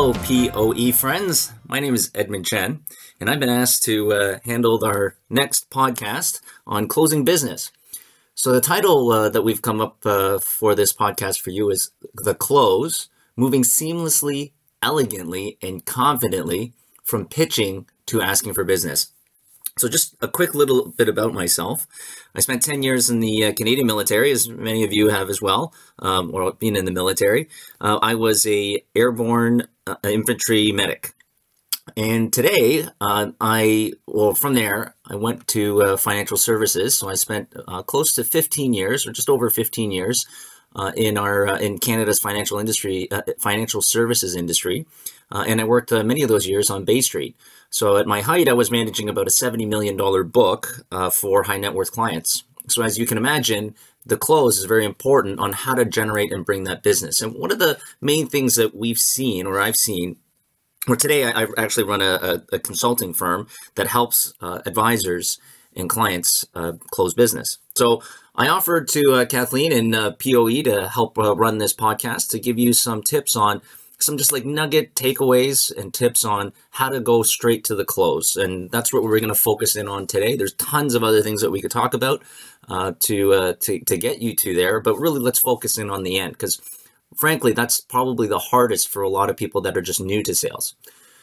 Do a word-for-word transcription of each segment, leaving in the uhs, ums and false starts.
Hello, P O E friends. My name is Edmund Chen, and I've been asked to uh, handle our next podcast on closing business. So the title uh, that we've come up uh, for this podcast for you is The Close, Moving Seamlessly, Elegantly, and Confidently from Pitching to Asking for Business. So just a quick little bit about myself. I spent ten years in the uh, Canadian military, as many of you have as well, um, or being in the military. Uh, I was a airborne uh, infantry medic. And today, uh, I, well, from there, I went to uh, financial services. So I spent uh, close to fifteen years, or just over fifteen years, uh, in our uh, in Canada's financial industry, uh, financial services industry. Uh, and I worked uh, many of those years on Bay Street. So at my height, I was managing about a seventy million dollars book uh, for high net worth clients. So as you can imagine, the close is very important on how to generate and bring that business. And one of the main things that we've seen, or I've seen, or today I, I actually run a, a, a consulting firm that helps uh, advisors and clients uh, close business. So I offered to uh, Kathleen and uh, P O E to help uh, run this podcast to give you some tips on some just like nugget takeaways and tips on how to go straight to the close. And that's what we're going to focus in on today. There's tons of other things that we could talk about uh, to, uh, to, to get you to there, but really let's focus in on the end, because frankly, that's probably the hardest for a lot of people that are just new to sales.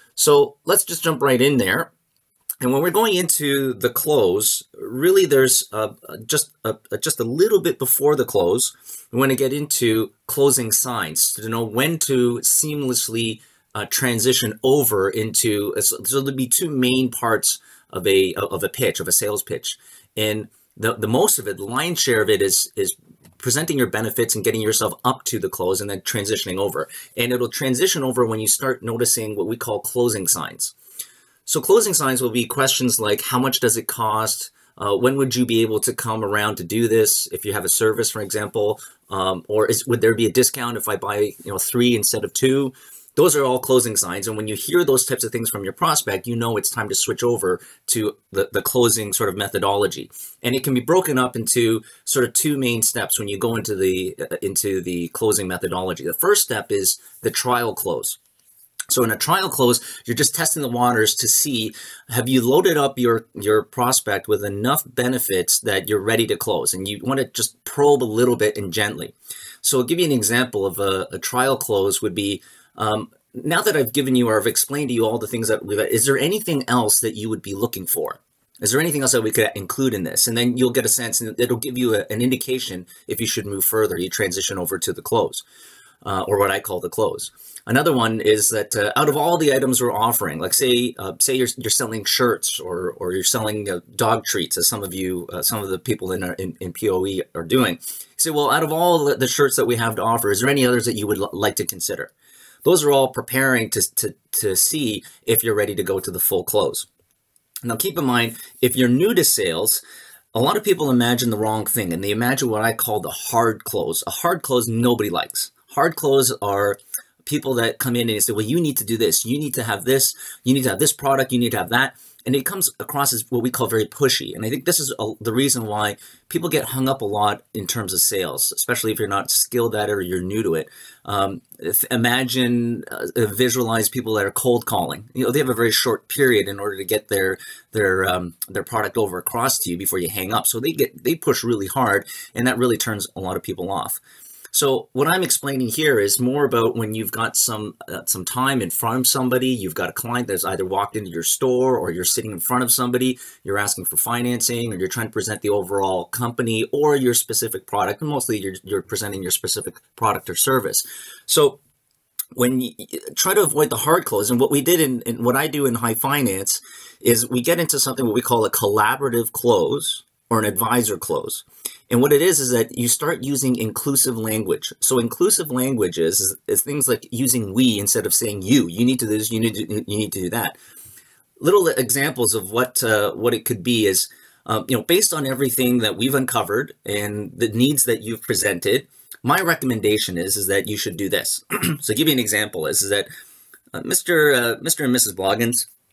So let's just jump right in there. And when we're going into the close, really there's uh, just a, just a little bit before the close, we want to get into closing signs to know when to seamlessly uh, transition over into, so there'll be two main parts of a of a pitch, of a sales pitch. And the, the most of it, the lion's share of it is is presenting your benefits and getting yourself up to the close and then transitioning over. And it'll transition over when you start noticing what we call closing signs. So closing signs will be questions like, how much does it cost? Uh, when would you be able to come around to do this? If you have a service, for example, um, or is, would there be a discount if I buy, you know, three instead of two? Those are all closing signs. And when you hear those types of things from your prospect, you know it's time to switch over to the, the closing sort of methodology. And it can be broken up into sort of two main steps when you go into the uh, into the closing methodology. The first step is the trial close. So in a trial close, you're just testing the waters to see, have you loaded up your, your prospect with enough benefits that you're ready to close? And you want to just probe a little bit and gently. So I'll give you an example of a, a trial close would be, um, now that I've given you or I've explained to you all the things that we've, is there anything else that you would be looking for? Is there anything else that we could include in this? And then you'll get a sense, and it'll give you a, an indication if you should move further. You transition over to the close. Uh, or what I call the close. Another one is that uh, out of all the items we're offering, like say uh, say you're you're selling shirts or or you're selling uh, dog treats, as some of you, uh, some of the people in, our, in in P O E are doing. You say, well, out of all the, the shirts that we have to offer, is there any others that you would l- like to consider? Those are all preparing to to to see if you're ready to go to the full close. Now, keep in mind, if you're new to sales, a lot of people imagine the wrong thing, and they imagine what I call the hard close. A hard close nobody likes. Hard close are people that come in and they say, well, you need to do this. You need to have this. You need to have this product. You need to have that. And it comes across as what we call very pushy. And I think this is a, the reason why people get hung up a lot in terms of sales, especially if you're not skilled at it or you're new to it. Um, if, imagine, uh, visualize people that are cold calling. You know, they have a very short period in order to get their their um, their product over across to you before you hang up. So they get they push really hard, and that really turns a lot of people off. So what I'm explaining here is more about when you've got some uh, some time in front of somebody, you've got a client that's either walked into your store or you're sitting in front of somebody, you're asking for financing, or you're trying to present the overall company or your specific product. And mostly you're, you're presenting your specific product or service. So when you try to avoid the hard close, and what we did in, in what I do in high finance is we get into something what we call a collaborative close or an advisor close. And what it is, is that you start using inclusive language. So inclusive language is, is, is things like using we instead of saying you. You need to do this, you need to, you need to do that. Little examples of what uh, what it could be is, um, you know, based on everything that we've uncovered and the needs that you've presented, my recommendation is, is that you should do this. So to give you an example is, is that uh, Mister Uh, Mister and Missus Bloggins,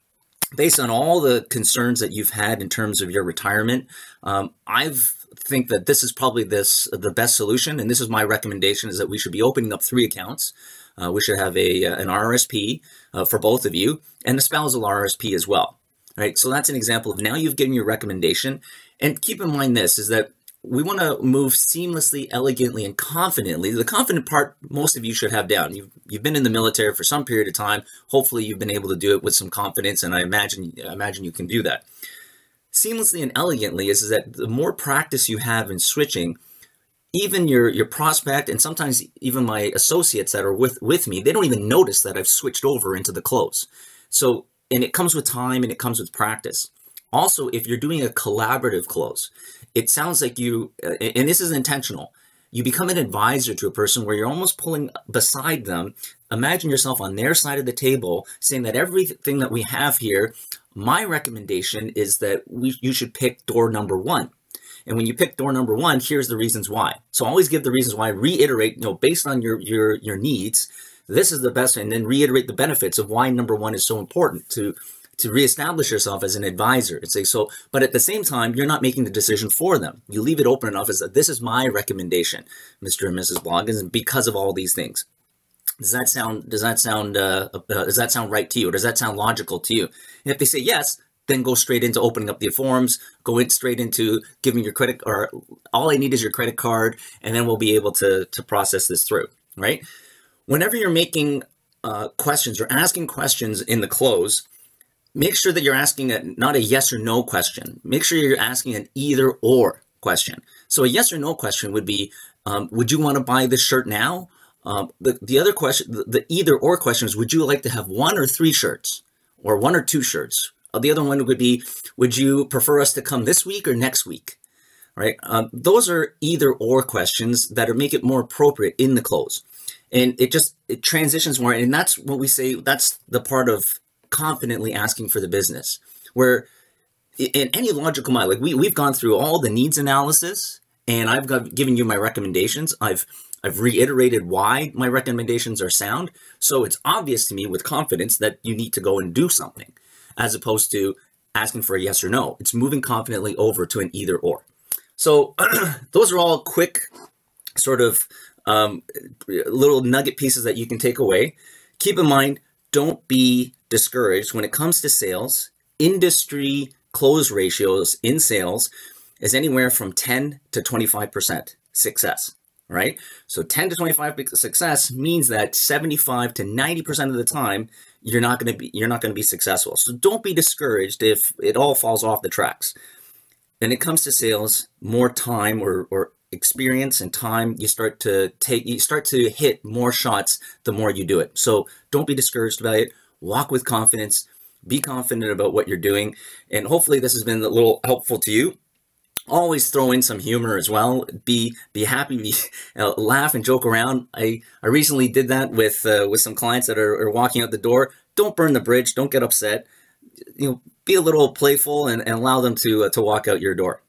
based on all the concerns that you've had in terms of your retirement, um, I've think that this is probably this the best solution, and this is my recommendation: is that we should be opening up three accounts. Uh, we should have a an R R S P uh, for both of you, and a spousal R R S P as well. Right. So that's an example of now you've given your recommendation, and keep in mind this is that we want to move seamlessly, elegantly, and confidently. The confident part, most of you should have down. You've, you've been in the military for some period of time. Hopefully you've been able to do it with some confidence, and I imagine I imagine you can do that. Seamlessly and elegantly is, is that the more practice you have in switching, even your, your prospect and sometimes even my associates that are with, with me, they don't even notice that I've switched over into the close. So, and it comes with time and it comes with practice. Also, if you're doing a collaborative close, it sounds like you, and this is intentional, you become an advisor to a person where you're almost pulling beside them. Imagine yourself on their side of the table saying that everything that we have here, my recommendation is that we, you should pick door number one. And when you pick door number one, here's the reasons why. So always give the reasons why, reiterate, you know, based on your, your, your needs, this is the best, and then reiterate the benefits of why number one is so important to, to reestablish yourself as an advisor and say, so, but at the same time, you're not making the decision for them. You leave it open enough as that this is my recommendation, Mister and Missus Bloggins, and because of all these things. Does that sound, does that sound, uh, uh, does that sound right to you? Or does that sound logical to you? And if they say yes, then go straight into opening up the forms, go in straight into giving your credit, or all I need is your credit card, and then we'll be able to, to process this through, right? Whenever you're making uh, questions or asking questions in the close, make sure that you're asking a, not a yes or no question. Make sure you're asking an either or question. So a yes or no question would be, um, would you want to buy this shirt now? Um, the, the other question, the, the either or question is, would you like to have one or three shirts, or one or two shirts? The other one would be, would you prefer us to come this week or next week? Right? Um, those are either or questions that are, make it more appropriate in the close. And it just, it transitions more. And that's what we say, that's the part of confidently asking for the business, where in any logical mind, like we, we've gone through all the needs analysis, and I've got, given you my recommendations. I've, I've reiterated why my recommendations are sound. So it's obvious to me with confidence that you need to go and do something, as opposed to asking for a yes or no. It's moving confidently over to an either or. So those are all quick sort of um, little nugget pieces that you can take away. Keep in mind, don't be discouraged when it comes to sales. Industry close ratios in sales is anywhere from ten to twenty-five percent success, right? So ten to twenty-five percent success means that seventy-five to ninety percent of the time, you're not going to be, you're not going to be successful. So don't be discouraged if it all falls off the tracks. When it comes to sales, more time or, or experience and time, you start to take, you start to hit more shots the more you do it. So don't be discouraged about it. Walk with confidence, be confident about what you're doing. And hopefully this has been a little helpful to you. Always throw in some humor as well. Be be happy, be, uh, laugh and joke around. I, I recently did that with uh, with some clients that are, are walking out the door. Don't burn the bridge. Don't get upset. You know, be a little playful and, and allow them to uh, to walk out your door.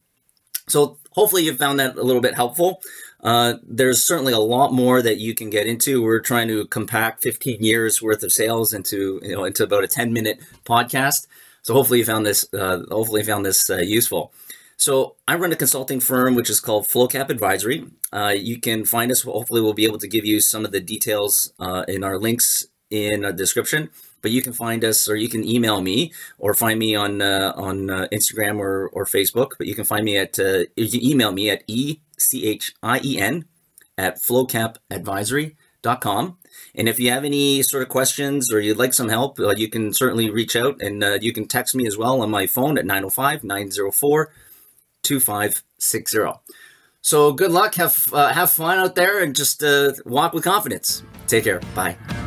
So hopefully you found that a little bit helpful. Uh, there's certainly a lot more that you can get into. We're trying to compact fifteen years worth of sales into you know into about a ten minute podcast. So hopefully you found this uh, hopefully you found this uh, useful. So I run a consulting firm, which is called FlowCap Advisory. Uh, you can find us. Hopefully we'll be able to give you some of the details uh, in our links in the description. But you can find us, or you can email me, or find me on uh, on uh, Instagram or, or Facebook. But you can find me at, uh, you can email me at E C H I E N at flowcap advisory dot com. And if you have any sort of questions or you'd like some help, uh, you can certainly reach out, and uh, you can text me as well on my phone at nine oh five, nine oh four, two five six zero. So good luck, have uh, have fun out there, and just uh, walk with confidence. Take care. Bye.